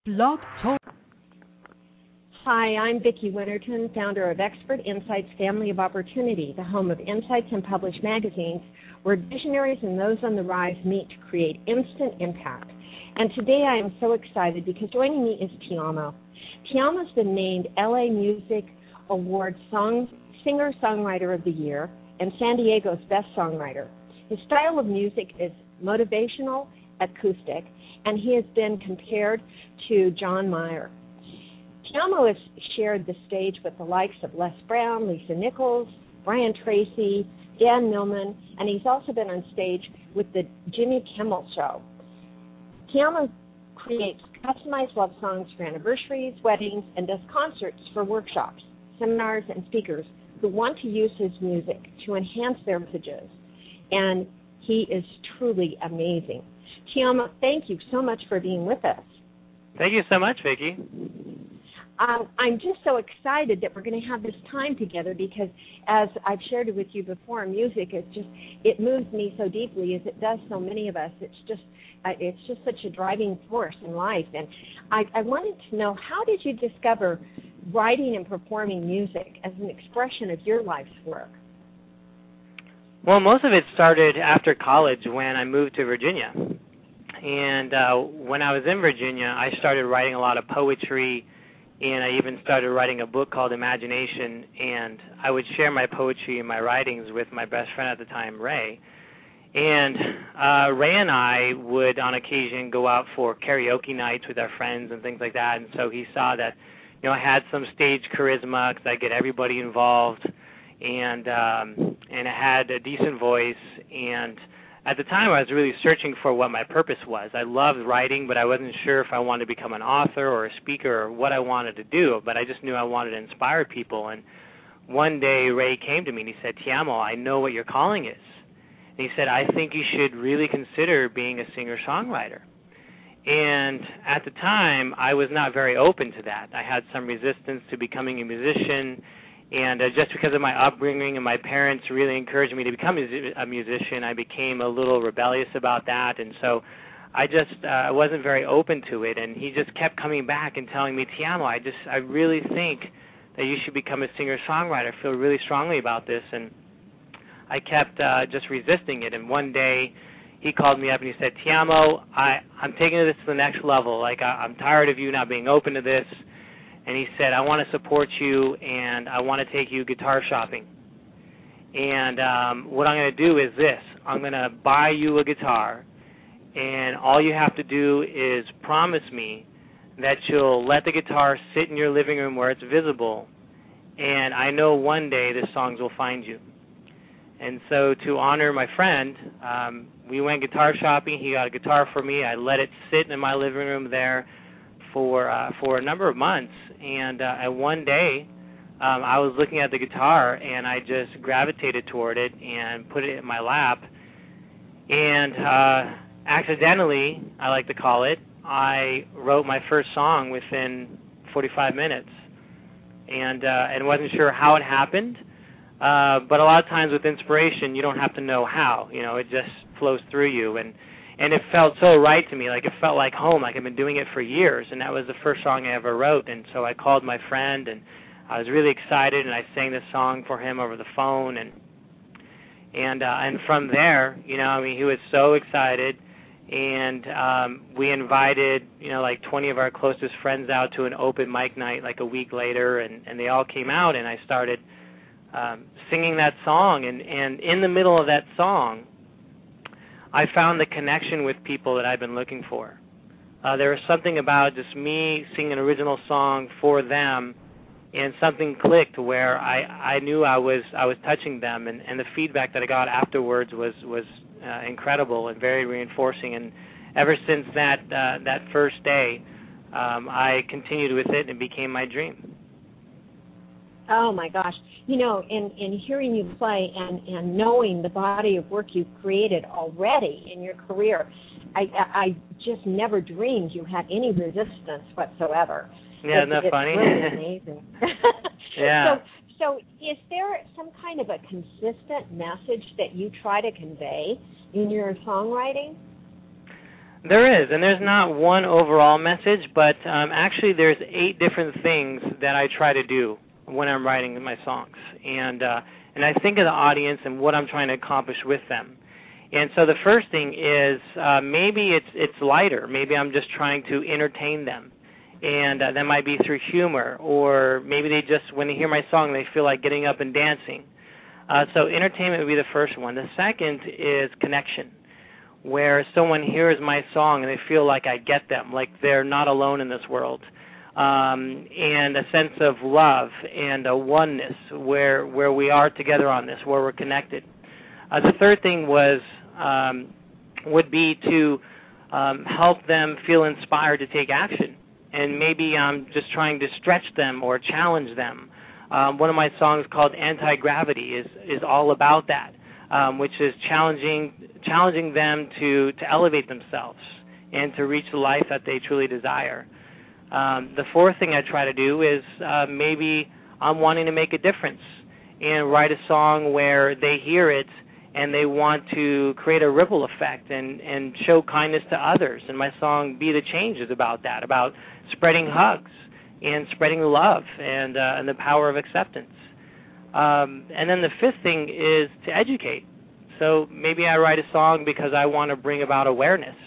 Blog Talk. Hi, I'm Vicki Winterton, founder of Expert Insights Family of Opportunity, the home of Insights and Published magazines, where visionaries and those on the rise meet to create instant impact. And today I am so excited because joining me is Te-Amo. Te-Amo's been named LA Music Award Singer-Songwriter of the Year and San Diego's Best Songwriter. His style of music is motivational, acoustic, and he has been compared to John Mayer. Te-Amo has shared the stage with the likes of Les Brown, Lisa Nichols, Brian Tracy, Dan Millman, and he's also been on stage with the Jimmy Kimmel Show. Te-Amo creates customized love songs for anniversaries, weddings, and does concerts for workshops, seminars, and speakers who want to use his music to enhance their messages. And he is truly amazing. Te-Amo, thank you so much for being with us. Thank you so much, Vicki. I'm just so excited that we're going to have this time together because, as I've shared it with you before, music is it moves me so deeply as it does so many of us. It's just such a driving force in life. And I wanted to know, how did you discover writing and performing music as an expression of your life's work? Well, most of it started after college when I moved to Virginia. And when I was in Virginia, I started writing a lot of poetry, and I even started writing a book called Imagination, and I would share my poetry and my writings with my best friend at the time, Ray. And Ray and I would, on occasion, go out for karaoke nights with our friends and things like that, and so he saw that, I had some stage charisma because I get everybody involved, and I had a decent voice, and at the time, I was really searching for what my purpose was. I loved writing, but I wasn't sure if I wanted to become an author or a speaker or what I wanted to do, but I just knew I wanted to inspire people. And one day, Ray came to me and he said, Te-Amo, I know what your calling is. And he said, I think you should really consider being a singer-songwriter. And at the time, I was not very open to that. I had some resistance to becoming a musician. And just because of my upbringing and my parents really encouraged me to become a musician, I became a little rebellious about that. And so I wasn't very open to it. And he just kept coming back and telling me, Te-Amo, I really think that you should become a singer-songwriter. I feel really strongly about this. And I kept just resisting it. And one day he called me up and he said, Te-Amo, I'm taking this to the next level. I'm tired of you not being open to this. And he said, I want to support you, and I want to take you guitar shopping. And what I'm going to do is this. I'm going to buy you a guitar, and all you have to do is promise me that you'll let the guitar sit in your living room where it's visible, and I know one day the songs will find you. And so to honor my friend, we went guitar shopping. He got a guitar for me. I let it sit in my living room there for a number of months. And one day, I was looking at the guitar, and I just gravitated toward it and put it in my lap. And accidentally, I like to call it, I wrote my first song within 45 minutes. And wasn't sure how it happened. But a lot of times with inspiration, you don't have to know how. It just flows through you. And it felt so right to me, like it felt like home, like I've been doing it for years, and that was the first song I ever wrote. And so I called my friend, and I was really excited, and I sang this song for him over the phone, and from there, he was so excited, and we invited, 20 of our closest friends out to an open mic night like a week later, and they all came out, and I started singing that song, and in the middle of that song, I found the connection with people that I've been looking for. There was something about just me singing an original song for them, and something clicked where I knew I was touching them, and the feedback that I got afterwards was incredible and very reinforcing. And ever since that first day, I continued with it, and it became my dream. Oh, my gosh. In hearing you play and knowing the body of work you've created already in your career, I just never dreamed you had any resistance whatsoever. Yeah, isn't that funny? It's really amazing. Yeah. So is there some kind of a consistent message that you try to convey in your songwriting? There is, and there's not one overall message, but actually there's 8 different things that I try to do when I'm writing my songs, and I think of the audience and what I'm trying to accomplish with them. And so the first thing is maybe it's lighter. Maybe I'm just trying to entertain them, and that might be through humor, or maybe they just, when they hear my song, they feel like getting up and dancing. So entertainment would be the first one. The second is connection, where someone hears my song and they feel like I get them, like they're not alone in this world, and a sense of love and a oneness where we are together on this, where we're connected. The third thing would be to help them feel inspired to take action, and maybe I'm just trying to stretch them or challenge them. One of my songs called Anti-Gravity is all about that. Which is challenging them to elevate themselves and to reach the life that they truly desire. The fourth thing I try to do is maybe I'm wanting to make a difference and write a song where they hear it and they want to create a ripple effect and show kindness to others. And my song Be the Change is about that, about spreading hugs and spreading love and the power of acceptance. And then the fifth thing is to educate. So maybe I write a song because I want to bring about awareness.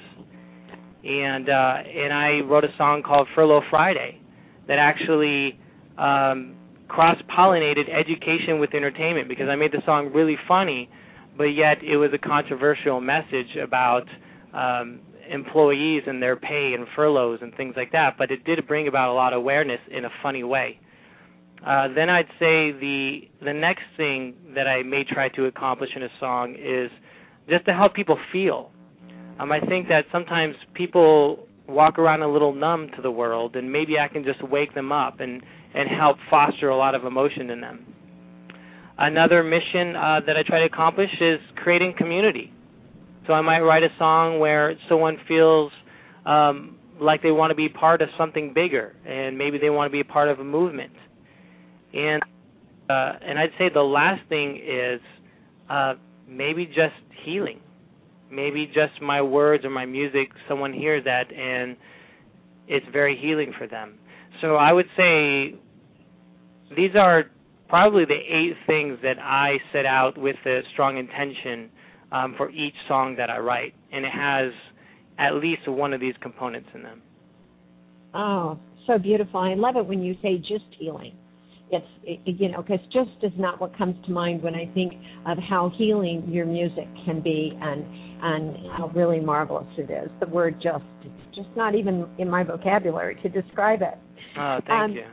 And I wrote a song called Furlough Friday that actually cross-pollinated education with entertainment, because I made the song really funny, but yet it was a controversial message about employees and their pay and furloughs and things like that. But it did bring about a lot of awareness in a funny way. Then I'd say the next thing that I may try to accomplish in a song is just to help people feel. I think that sometimes people walk around a little numb to the world, and maybe I can just wake them up and help foster a lot of emotion in them. Another mission that I try to accomplish is creating community. So I might write a song where someone feels like they want to be part of something bigger, and maybe they want to be a part of a movement. And I'd say the last thing is maybe just healing. Maybe just my words or my music, someone hears that and it's very healing for them. So I would say these are probably the 8 things that I set out with a strong intention for each song that I write. And it has at least one of these components in them. Oh, so beautiful. I love it when you say just healing. Because just is not what comes to mind when I think of how healing your music can be and how really marvelous it is. The word just, it's just not even in my vocabulary to describe it. Oh, thank you.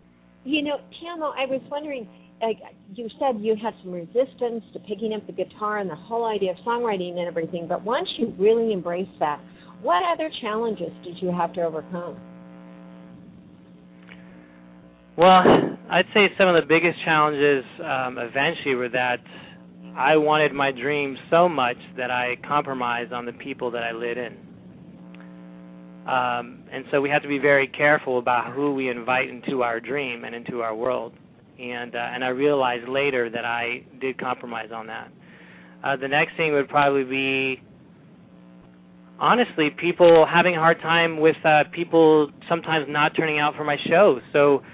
Tammo, I was wondering, you said you had some resistance to picking up the guitar and the whole idea of songwriting and everything, but once you really embraced that, what other challenges did you have to overcome? Well, I'd say some of the biggest challenges eventually were that I wanted my dream so much that I compromised on the people that I lit in. And so we have to be very careful about who we invite into our dream and into our world. And I realized later that I did compromise on that. The next thing would probably be, honestly, people having a hard time with people sometimes not turning out for my shows. So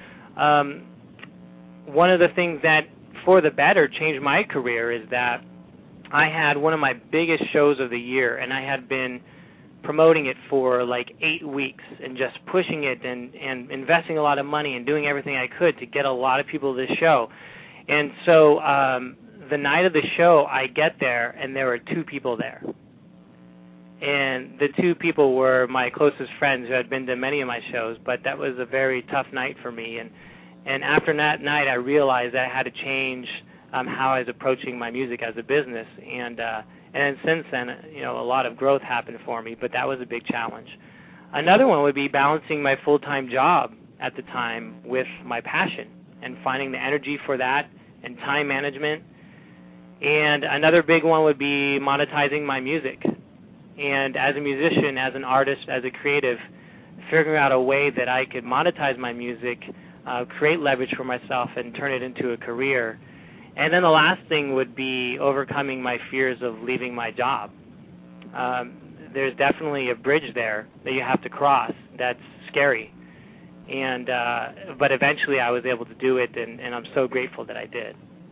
one of the things that, for the better, changed my career is that I had one of my biggest shows of the year, and I had been promoting it for like 8 weeks and just pushing it and investing a lot of money and doing everything I could to get a lot of people to the show. And so the night of the show, I get there, and there were 2 people there. And the 2 people were my closest friends who had been to many of my shows, but that was a very tough night for me. And after that night, I realized that I had to change how I was approaching my music as a business. And then since then, a lot of growth happened for me, but that was a big challenge. Another one would be balancing my full-time job at the time with my passion and finding the energy for that and time management. And another big one would be monetizing my music. And as a musician, as an artist, as a creative, figuring out a way that I could monetize my music, create leverage for myself, and turn it into a career. And then the last thing would be overcoming my fears of leaving my job. there's definitely a bridge there that you have to cross. That's scary. And but eventually I was able to do it, and I'm so grateful that I did.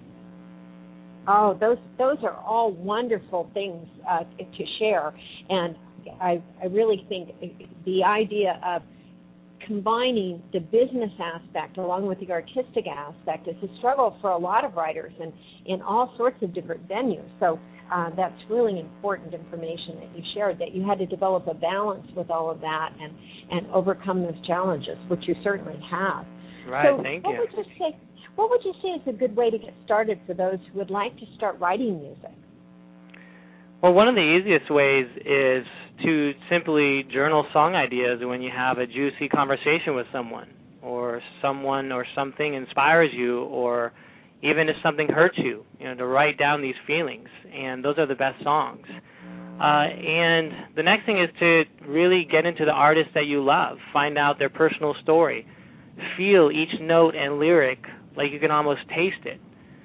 Oh, those are all wonderful things to share, and I really think the idea of combining the business aspect along with the artistic aspect is a struggle for a lot of writers and in all sorts of different venues. So that's really important information that you shared, that you had to develop a balance with all of that and overcome those challenges, which you certainly have. Right, so thank you. What would you say is a good way to get started for those who would like to start writing music? Well, one of the easiest ways is to simply journal song ideas when you have a juicy conversation with someone or something inspires you, or even if something hurts you, to write down these feelings, and those are the best songs. And the next thing is to really get into the artists that you love, find out their personal story, feel each note and lyric like you can almost taste it.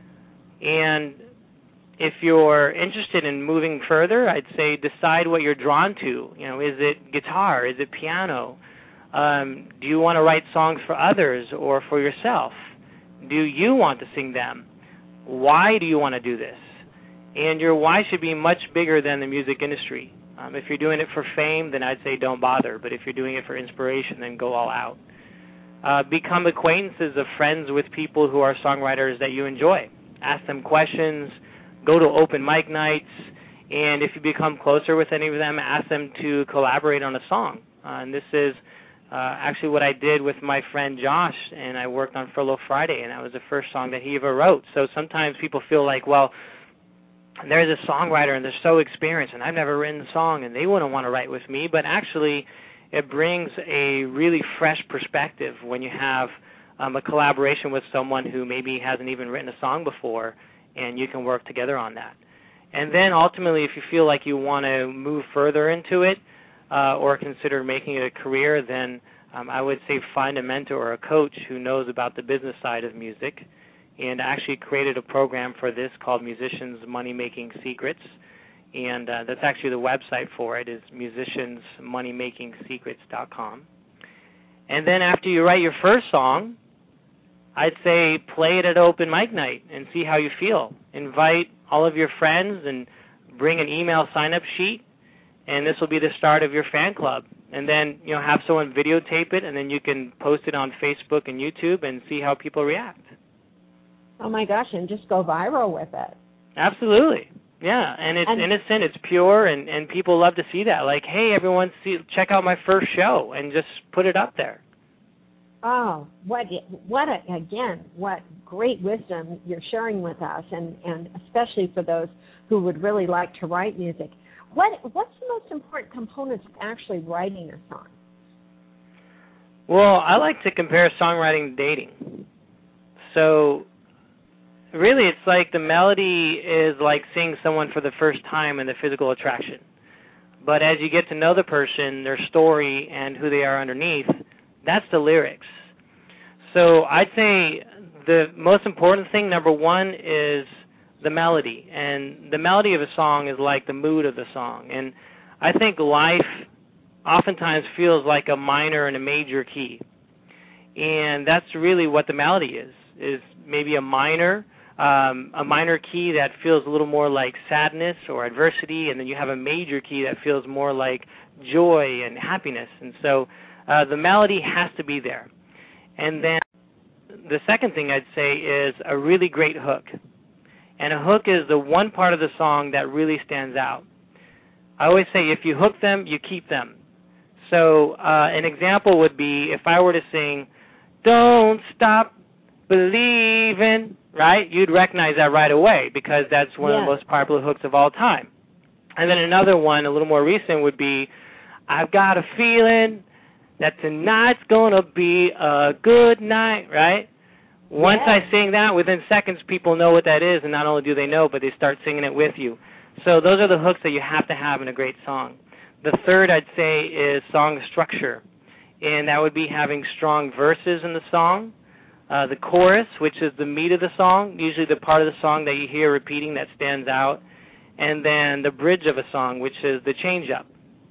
And if you're interested in moving further, I'd say decide what you're drawn to. Is it guitar? Is it piano? Do you want to write songs for others or for yourself? Do you want to sing them? Why do you want to do this? And your why should be much bigger than the music industry. If you're doing it for fame, then I'd say don't bother. But if you're doing it for inspiration, then go all out. Become acquaintances of friends with people who are songwriters that you enjoy. Ask them questions. Go to open mic nights. And if you become closer with any of them, ask them to collaborate on a song. And this is actually what I did with my friend Josh, and I worked on Furlough Friday, and that was the first song that he ever wrote. So sometimes people feel like, well, there's a songwriter and they're so experienced, and I've never written a song, and they wouldn't want to write with me. But actually, it brings a really fresh perspective when you have a collaboration with someone who maybe hasn't even written a song before, and you can work together on that. And then ultimately, if you feel like you want to move further into it or consider making it a career, then I would say find a mentor or a coach who knows about the business side of music. And I actually created a program for this called Musicians Money Making Secrets. And that's actually the website for it, is musiciansmoneymakingsecrets.com. And then after you write your first song, I'd say play it at open mic night and see how you feel. Invite all of your friends and bring an email sign-up sheet, and this will be the start of your fan club. And then, have someone videotape it, and then you can post it on Facebook and YouTube and see how people react. Oh, my gosh, and just go viral with it. Absolutely. Yeah, and it's innocent, it's pure, and people love to see that. Like, hey, everyone, check out my first show, and just put it up there. Oh, what great wisdom you're sharing with us, and especially for those who would really like to write music. What's the most important components of actually writing a song? Well, I like to compare songwriting to dating. So really, it's like the melody is like seeing someone for the first time in the physical attraction. But as you get to know the person, their story, and who they are underneath, that's the lyrics. So I'd say the most important thing, number one, is the melody. And the melody of a song is like the mood of the song. And I think life oftentimes feels like a minor and a major key. And that's really what the melody is maybe a minor key that feels a little more like sadness or adversity, and then you have a major key that feels more like joy and happiness. And so the melody has to be there. And then the second thing I'd say is a really great hook. And a hook is the one part of the song that really stands out. I always say if you hook them, you keep them. So an example would be if I were to sing, "Don't Stop Believing," right? You'd recognize that right away because that's one of the most popular hooks of all time. And then another one, a little more recent, would be, "I've got a feeling that tonight's going to be a good night," right? Once I sing that, within seconds people know what that is, and not only do they know, but they start singing it with you. So those are the hooks that you have to have in a great song. The third, I'd say, is song structure, and that would be having strong verses in the song, the chorus, which is the meat of the song, usually the part of the song that you hear repeating that stands out, and then the bridge of a song, which is the change-up.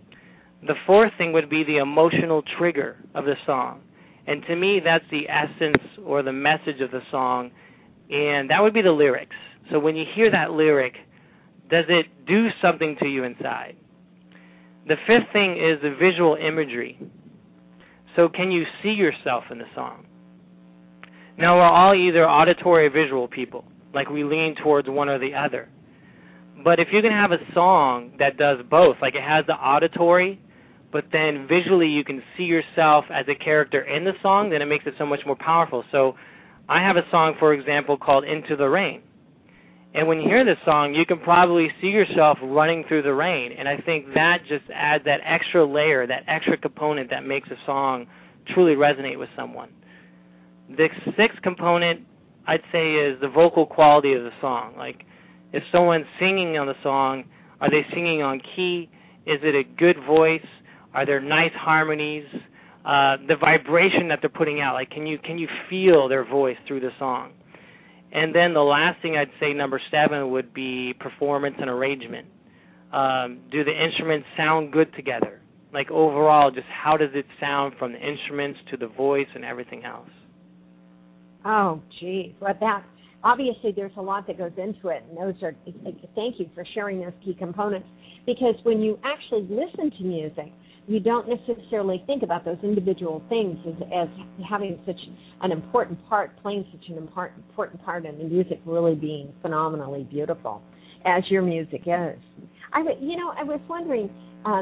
The fourth thing would be the emotional trigger of the song. And to me, that's the essence or the message of the song, and that would be the lyrics. So when you hear that lyric, does it do something to you inside? The fifth thing is the visual imagery. So can you see yourself in the song? Now, we're all either auditory or visual people, like we lean towards one or the other. But if you can have a song that does both, like it has the auditory, but then visually you can see yourself as a character in the song, then it makes it so much more powerful. So I have a song, for example, called Into the Rain. And when you hear this song, you can probably see yourself running through the rain. And I think that just adds that extra layer, that extra component that makes a song truly resonate with someone. The sixth component, I'd say, is the vocal quality of the song. Like, if someone's singing on the song, are they singing on key? Is it a good voice? Are there nice harmonies? The vibration that they're putting out, like, can you feel their voice through the song? And then the last thing I'd say, number 7, would be performance and arrangement. Do the instruments sound good together? Like, overall, just how does it sound from the instruments to the voice and everything else? Oh, gee. Well, that, obviously there's a lot that goes into it, and those are, thank you for sharing those key components, because when you actually listen to music, you don't necessarily think about those individual things as having such an important part, playing such an important part in the music really being phenomenally beautiful, as your music is. I was wondering,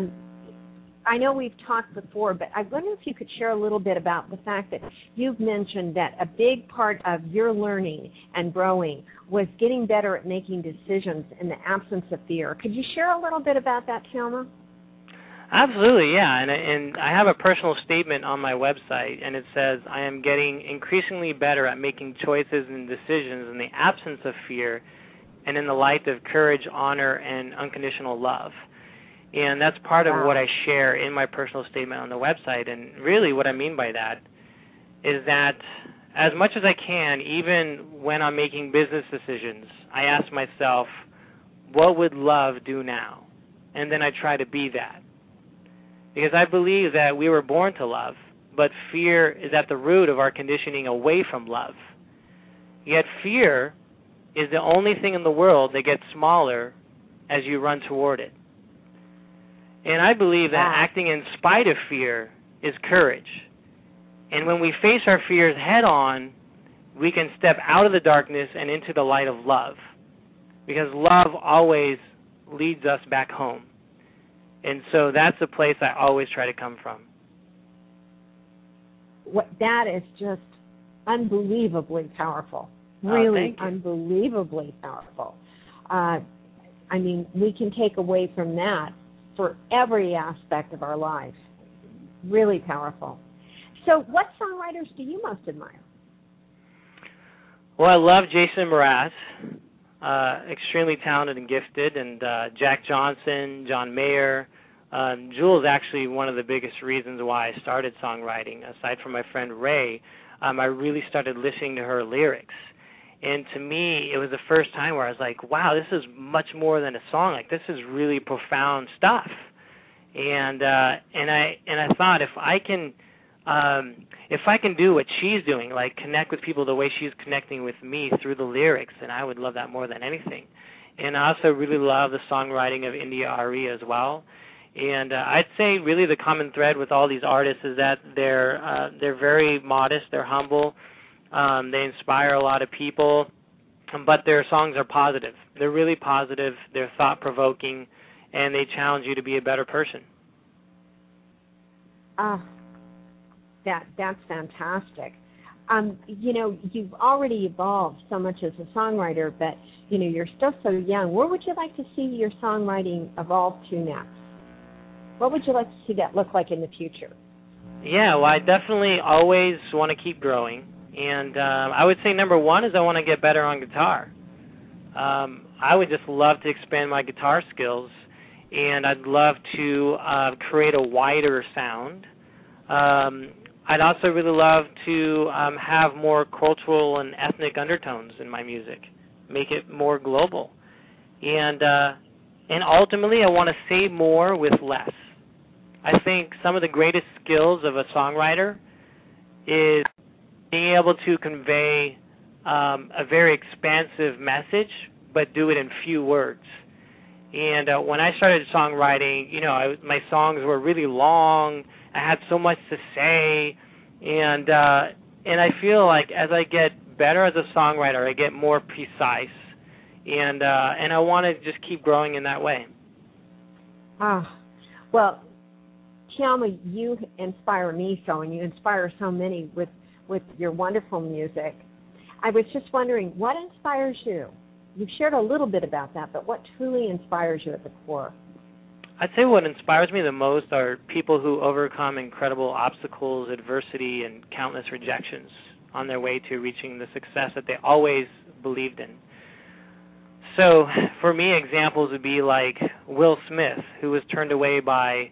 I know we've talked before, but I wonder if you could share a little bit about the fact that you've mentioned that a big part of your learning and growing was getting better at making decisions in the absence of fear. Could you share a little bit about that, Kilmer? Absolutely, yeah. And I have a personal statement on my website, and it says, I am getting increasingly better at making choices and decisions in the absence of fear and in the light of courage, honor, and unconditional love. And that's part of what I share in my personal statement on the website. And really what I mean by that is that as much as I can, even when I'm making business decisions, I ask myself, what would love do now? And then I try to be that. Because I believe that we were born to love, but fear is at the root of our conditioning away from love. Yet fear is the only thing in the world that gets smaller as you run toward it. And I believe that acting in spite of fear is courage. And when we face our fears head on, we can step out of the darkness and into the light of love. Because love always leads us back home. And so that's the place I always try to come from. That is just unbelievably powerful. Really unbelievably powerful. I mean, we can take away from that for every aspect of our lives. Really powerful. So what songwriters do you most admire? Well, I love Jason Mraz, extremely talented and gifted, and Jack Johnson, John Mayer. Jewel is actually one of the biggest reasons why I started songwriting. Aside from my friend Ray, I really started listening to her lyrics. And to me, it was the first time where I was like, wow, this is much more than a song. Like, this is really profound stuff. And I thought, if I can do what she's doing, like connect with people the way she's connecting with me through the lyrics, then I would love that more than anything. And I also really love the songwriting of India Arie as well. And I'd say really the common thread with all these artists is that they're very modest, they're humble, they inspire a lot of people, but their songs are positive. They're really positive, they're thought-provoking, and they challenge you to be a better person. That's fantastic. You've already evolved so much as a songwriter, but, you're still so young. Where would you like to see your songwriting evolve to next? What would you like to see that look like in the future? Yeah, well, I definitely always want to keep growing. And I would say number one is I want to get better on guitar. I would just love to expand my guitar skills, and I'd love to create a wider sound. I'd also really love to have more cultural and ethnic undertones in my music, make it more global. And ultimately, I want to say more with less. I think some of the greatest skills of a songwriter is being able to convey a very expansive message, but do it in few words. And when I started songwriting, my songs were really long. I had so much to say, and I feel like as I get better as a songwriter, I get more precise, and I want to just keep growing in that way. Well, Thelma, you inspire me so, and you inspire so many with your wonderful music. I was just wondering, what inspires you? You've shared a little bit about that, but what truly inspires you at the core? I'd say what inspires me the most are people who overcome incredible obstacles, adversity, and countless rejections on their way to reaching the success that they always believed in. So for me, examples would be like Will Smith, who was turned away by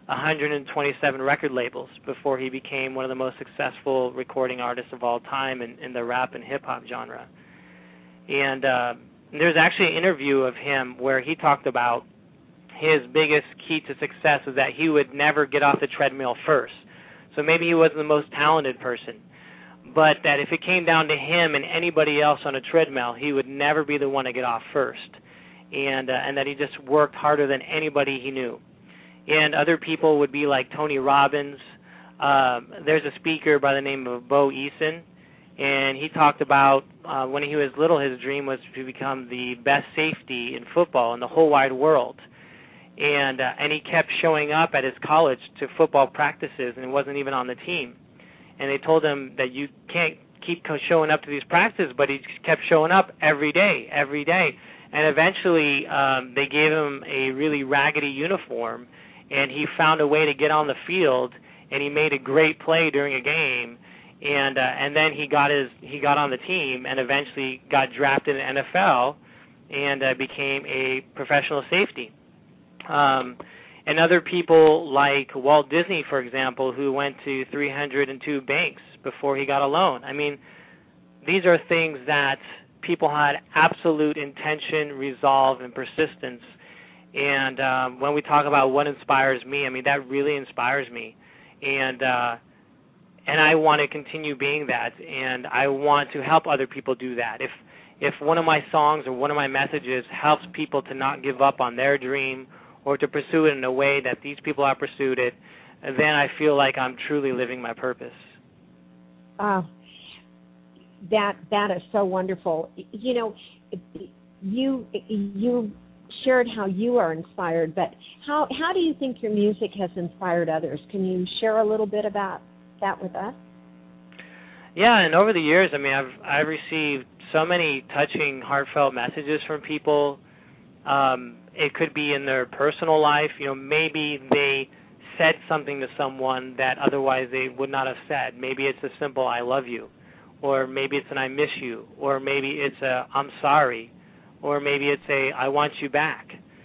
127 record labels before he became one of the most successful recording artists of all time in the rap and hip-hop genre. And there's actually an interview of him where he talked about his biggest key to success was that he would never get off the treadmill first. So maybe he wasn't the most talented person, but that if it came down to him and anybody else on a treadmill, he would never be the one to get off first, and that he just worked harder than anybody he knew. And other people would be like Tony Robbins. There's a speaker by the name of Bo Eason, and he talked about when he was little, his dream was to become the best safety in football in the whole wide world. And he kept showing up at his college to football practices and wasn't even on the team. And they told him that you can't keep showing up to these practices, but he just kept showing up every day. And eventually they gave him a really raggedy uniform, and he found a way to get on the field, and he made a great play during a game. And then he got on the team and eventually got drafted in the NFL and became a professional safety. And other people like Walt Disney, for example, who went to 302 banks before he got a loan. I mean, these are things that people had absolute intention, resolve, and persistence. And when we talk about what inspires me, I mean, that really inspires me. And I want to continue being that, and I want to help other people do that. If one of my songs or one of my messages helps people to not give up on their dream or to pursue it in a way that these people have pursued it, then I feel like I'm truly living my purpose. That is so wonderful. You know, you shared how you are inspired, but how do you think your music has inspired others? Can you share a little bit about that with us? Yeah, and over the years, I mean, I've received so many touching, heartfelt messages from people. It could be in their personal life. You know, maybe they said something to someone that otherwise they would not have said. Maybe it's a simple "I love you," or maybe it's an "I miss you," or maybe it's a "I'm sorry," or maybe it's a "I want you back."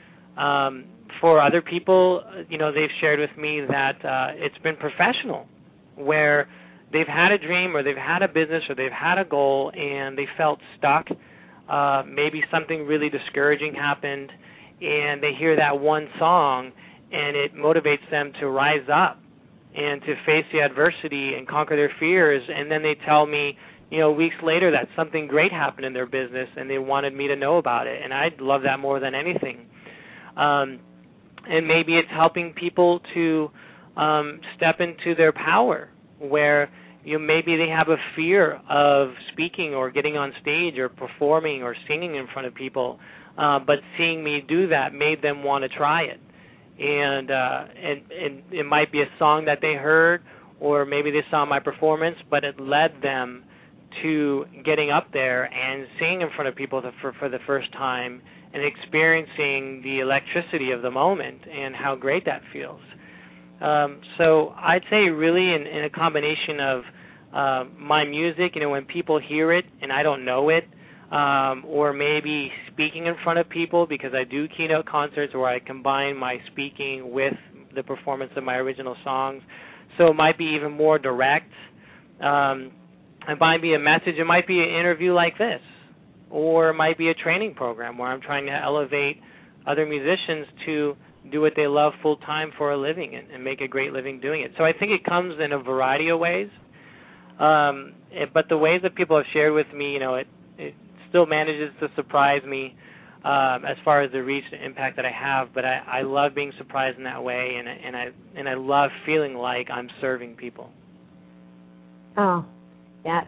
For other people, you know, they've shared with me that it's been professional, where they've had a dream or they've had a business or they've had a goal and they felt stuck. Maybe something really discouraging happened and they hear that one song and it motivates them to rise up and to face the adversity and conquer their fears, and then they tell me, you know, weeks later that something great happened in their business and they wanted me to know about it, and I'd love that more than anything. And maybe it's helping people to step into their power, where maybe they have a fear of speaking or getting on stage or performing or singing in front of people, but seeing me do that made them want to try it. And it might be a song that they heard, or maybe they saw my performance, but it led them to getting up there and singing in front of people for the first time and experiencing the electricity of the moment and how great that feels. So I'd say really in a combination of my music, you know, when people hear it and I don't know it, or maybe speaking in front of people, because I do keynote concerts where I combine my speaking with the performance of my original songs. So it might be even more direct. It might be a message. It might be an interview like this, or it might be a training program where I'm trying to elevate other musicians to do what they love full time for a living and make a great living doing it. So I think it comes in a variety of ways. But the ways that people have shared with me, it still manages to surprise me as far as the reach and impact that I have. But I love being surprised in that way, and I love feeling like I'm serving people. Oh, that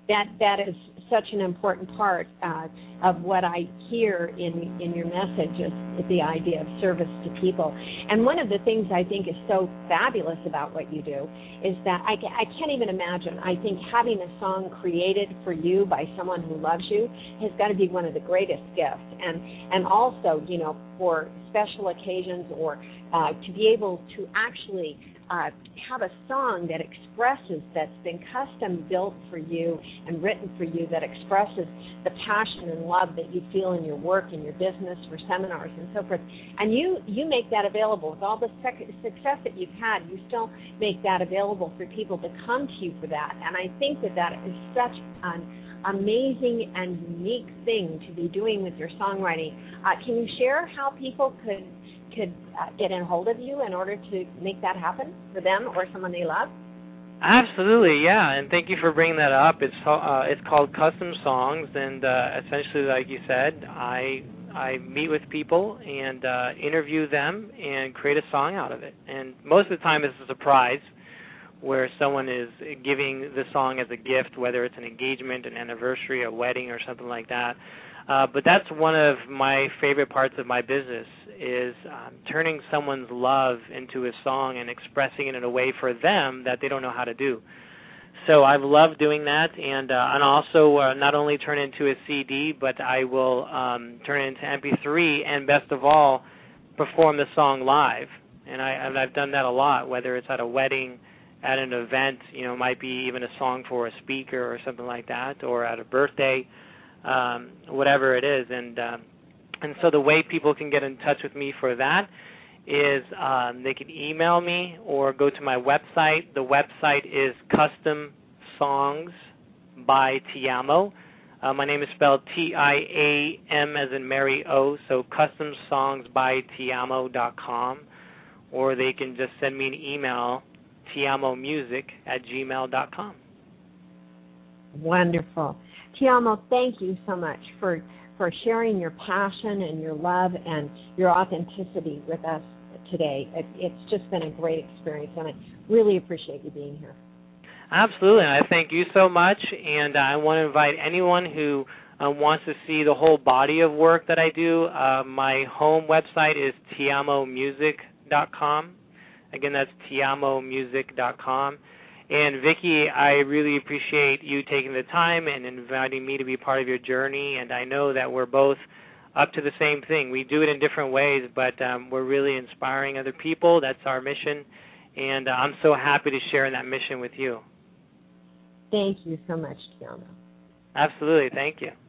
is such an important part of what I hear in your message is the idea of service to people. And one of the things I think is so fabulous about what you do is that I can't even imagine. I think having a song created for you by someone who loves you has got to be one of the greatest gifts. And also, for special occasions or to be able to actually have a song that that's been custom built for you and written for you, that expresses the passion and love that you feel in your work, in your business, for seminars and so forth. And you make that available. With all the success that you've had, you still make that available for people to come to you for that. And I think that is such an amazing and unique thing to be doing with your songwriting. Can you share how people could get in hold of you in order to make that happen for them or someone they love? Absolutely, yeah, and thank you for bringing that up. It's called Custom Songs, and essentially, like you said, I meet with people and interview them and create a song out of it. And most of the time it's a surprise where someone is giving the song as a gift, whether it's an engagement, an anniversary, a wedding, or something like that. But that's one of my favorite parts of my business is turning someone's love into a song and expressing it in a way for them that they don't know how to do. So I've loved doing that, and also not only turn it into a CD, but I will turn it into MP3, and best of all, perform the song live. And I've done that a lot, whether it's at a wedding, at an event, might be even a song for a speaker or something like that, or at a birthday. Whatever it is, and so the way people can get in touch with me for that is they can email me or go to my website. The website is Custom Songs by Tiamo. My name is spelled T-I-A-M as in Mary O, so customsongsbytiamo.com, or they can just send me an email, tiamomusic@gmail.com. Wonderful. Tiamo, thank you so much for sharing your passion and your love and your authenticity with us today. It's just been a great experience, and I really appreciate you being here. Absolutely, and I thank you so much, and I want to invite anyone who wants to see the whole body of work that I do. My home website is tiamomusic.com. Again, that's tiamomusic.com. And Vicki, I really appreciate you taking the time and inviting me to be part of your journey, and I know that we're both up to the same thing. We do it in different ways, but we're really inspiring other people. That's our mission, and I'm so happy to share in that mission with you. Thank you so much, Tiamo. Absolutely. Thank you.